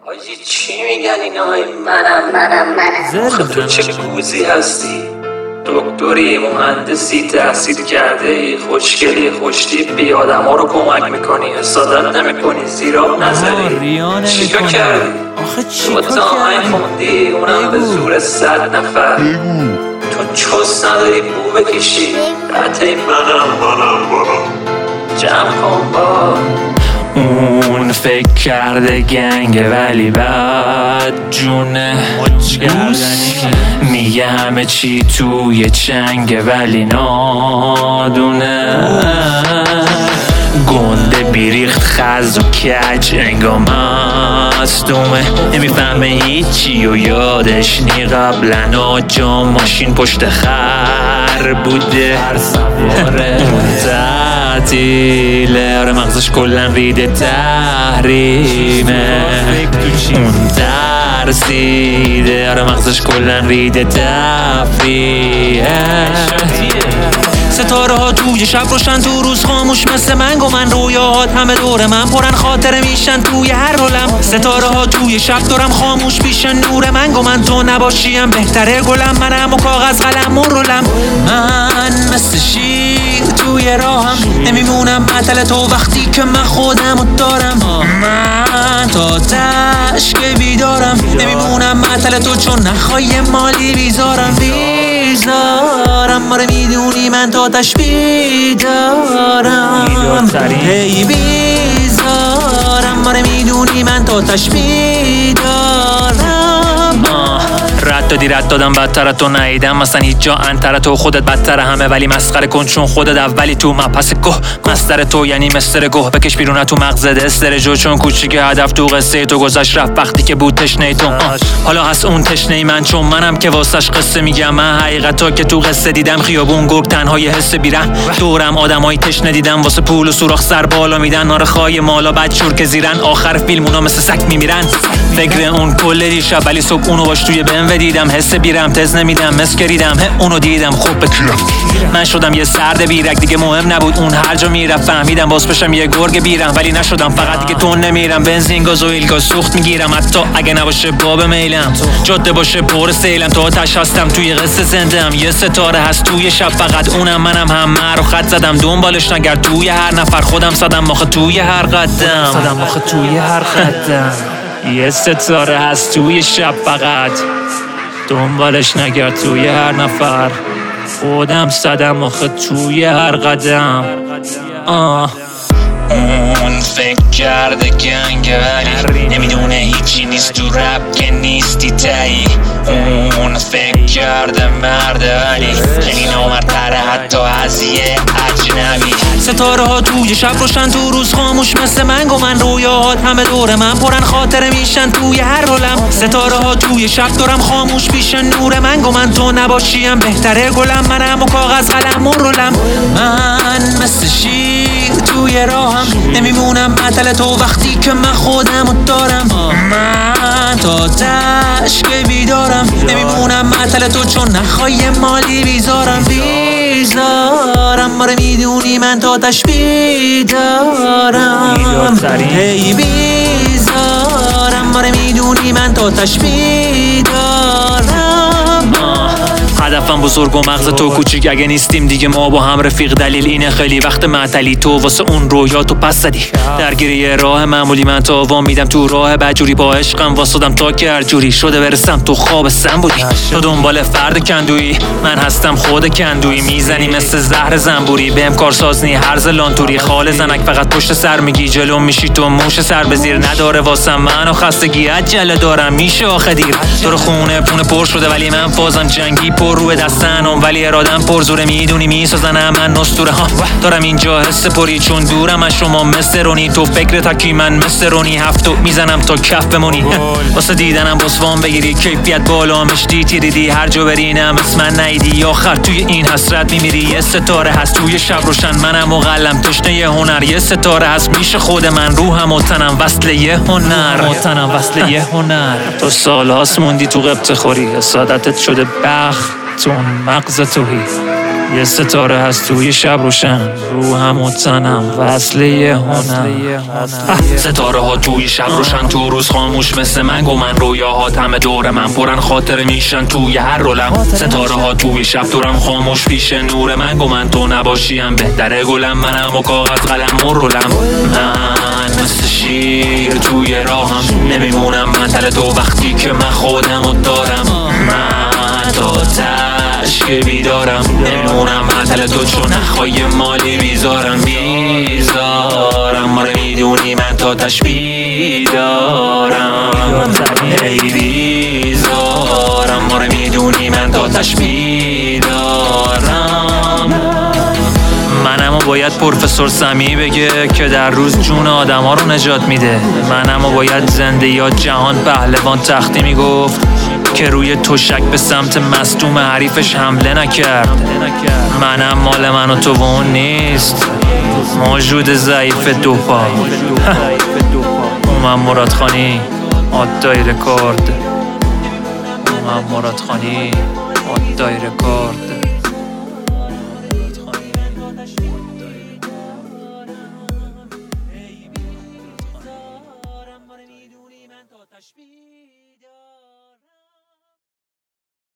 حاجی چی میگن اینا؟ منم تو چه گوزی هستی؟ دکتری، مهندسی، تحصیل کرده ای، خوشگلی، خوشتیپی، آدم ها رو کمک میکنی، حسادت نمیکنی، زیرا نزدی. چیکار کردی؟ تو تا این خوندی، اونم به زور 100 نفر. تو چوست نداری بو بکشی، قطعی منم جمع کن با اون فکر کرده گنگه ولی بعد جونه میگه همه چی توی چنگه ولی نادونه گنده بیریخت خز و کج انگام مصدومه نمیفهمه هیچی و یادش نی قبلن آجا ماشین پشت خر بوده اون تعطیله آره مغزش کلن ریده تحریمه اون ترسیده آره مغزش کلن ریده تفریحه ستاره ها توی شب روشن تو روز خاموش مثل منگ و من رویاهات همه دور من پرن خاطره میشن توی هر رولم ستاره ها توی شب دورم خاموش پیشن نور منگ و من تو نباشیم بهتره گلم منم و کاغذ قلم و رولم من مثل شیر توی راهم نمیمونم عطل تو وقتی که من خودمو دارم من تا تشک بیدارم نمیمونم عطل تو چون نخوای مالی بیزارم ماره میدونی من تا تشبیه دارم هی بیزارم ماره میدونی من تا تشبیه دارم رد دادم بدتر تو نیدم مثلا هیچ جا انتر تو خودت بدتر همه ولی مسخره کن چون خودت اولی تو مپس گه مستر تو یعنی مستر گه بکش بیرون تو مغزت استرجو چون کوچیک هدف تو قصه تو گذشت رفت وقتی که بود تشنه تو حالا هست اون تشنه من چون منم که واسش قصه میگم من حقیقتا که تو قصه دیدم خیابون گرگ تنهای حس بیرن دورم آدمای تشنه دیدم واسه پول و سوراخ سر بالا میدن نار خای مالا بعد شور که زیرن آخر فیلمونا مثل سگ میمیرن فکر اون کل دیشب ولی صبح اونو باش توی BMW دیدم حس بیرم تز نمیدم مسکریدم اونو دیدم خوب بکیرم من شدم یه سرد بیرک دیگه مهم نبود اون هر جا میرفت فهمیدم باز بشم یه گرگ بیرم ولی نشدم فقط دیگه تون نمیرم بنزین گاز و ایلگاز سوخت میگیرم حتی اگه نباشه باب میلم جاده باشه پر سیلم تا آتش هستم توی قصه زندم یه ستاره هست توی شب فقط اونم منم همه رو خط زدم دنبالش نگرد توی هر نفر خودم صدم آخه توی هر قدم یه ستاره هست توی شب فقط دنبالش نگرد توی هر نفر خودم صدم آخه توی هر قدم اون فکر کرده گنگه ولی نمیدونه هیچی نیست تو رپ که نیستی تایی اون فکر کرده مرده ولی خیلی نامردتره حتی از یه اجنبی ستاره ها توی شب روشن تو روز خاموش مثل منگ و من رویاهات همه دور من پرن خاطره میشن توی هر رولم ستاره ها توی شب دورم خاموش پیشن نور منگ و من تو نباشیم بهتره گلم منم و کاغذ قلم و رولم من مثل شیر توی راهم نمیمونم عطل تو وقتی که من خودمو دارم من تا تشک بیدارم نمیمونم عطل تو چون نخوای مالی بیزارم ماره میدونی من تا تشبیه دارم هی بیزارم ماره میدونی من تا تشبیه دارم هدفم بزرگ و مغز تو کوچیک اگه نیستیم دیگه ما با هم رفیق دلیل اینه خیلی وقت معطلی تو واسه اون رویا تو پس زدی درگیری راه معمولی من تا وام میدم تو راه بجوری با عشقم واسدم تا که هر جوری شده برسم تو خواب سم بودی تو دنبال فرد کندویی من هستم خود کندویی میزنی مثل زهر زنبوری بهم کارسازنی هرز لانتوری خال زنک فقط پشت سر میگی جلو میشی تو موش سر به زیر نداره واسم منو خستگی عجله دارم میشه آخه دیر تو رو خونه پونه پر شده ولی من فازم جنگی پر روی دستنم ولی ارادم پر زوره میدونی میسازنم من نستوره ها دارم اینجا حس پری چون دورم از شما مثل رونی تو فکر تکی من مثل رونی هفتو میزنم تا کف بمونی واسه دیدنم بسوام بگیری کیفیت بالا مشتی تیریدی هر جا برینم اسم من نیدی آخر توی این حسرت میمیری یه ستاره هست توی شب روشن منم و قلم تشنه یه هنر یه ستاره هست میشه خود من روحم و تنم وصل یه هنر تو سال هاست موندی تو قبط خوری سادتت شده بخت تو مغز توهی یه ستاره هست توی شب روشن، روحم و تنم وصله یه هنر. ستاره ها توی شب روشن، تو روز خاموش مثل من گمن. رویاهات همه دور من پرن، خاطر میشن توی هر رولم. ستاره ها توی شب دورم خاموش پیش نور من گمن. تو نباشیم بهتره گلم، منم و کاغذ قلم و رولم. من مثل شیر توی راهم نمیمونم، من تل تو وقتی که من خودم رو دارم. من تا تشک بیدارم نمیمونم، من تل تو چون نخوای مالی بیزارم. ماره میدونی من تا تش بیدارم. ای بیزارم ماره میدونی من تا تش بیدارم. منمو باید پروفسور سمی بگه که در روز جون آدم ها رو نجات میده. منمو باید زنده یا جهان پهلوان تختی میگفت که روی تشک به سمت مصدوم حریفش حمله نکرد. منم مال من و تو و اون نیست، موجود ضعیف دو پا. اومم مرادخانی آدای رکورد، اومم مرادخانی آدای رکورد.